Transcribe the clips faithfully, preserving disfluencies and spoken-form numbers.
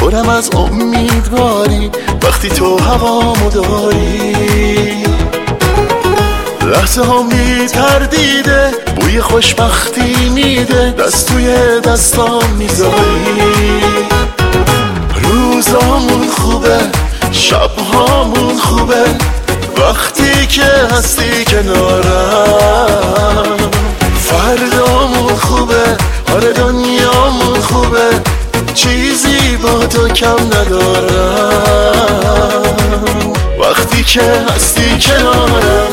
پرم از امیدواری وقتی تو هوامو داری. لحظه ها می تردیده بوی خوشبختی میده دست توی دستام میذاری. روزامون خوبه شبهامون خوبه وقتی که هستی کنارم. فردامون خوبه آره دنیامون خوبه چیزی با تو کم ندارم وقتی که هستی کنارم.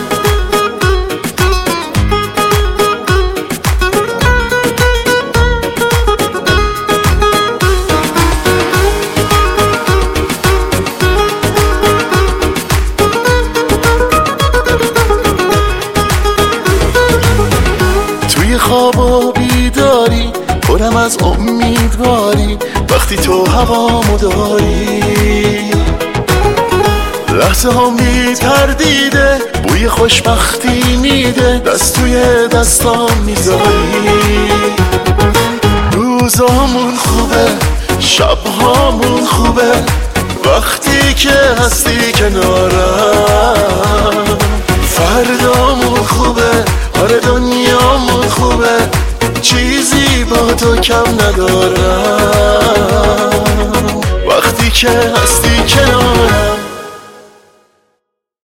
خواب و بیداری پرم از امیدواری وقتی تو هوامو داری. لحظه ها می تردیده بوی خوشبختی میده دست توی دستام میذاری. روزامون خوبه شبهامون خوبه وقتی که هستی کنارم. فردامون خوبه آره دنیامون خوبه چیزی با تو کم ندارم وقتی که هستی کنارم.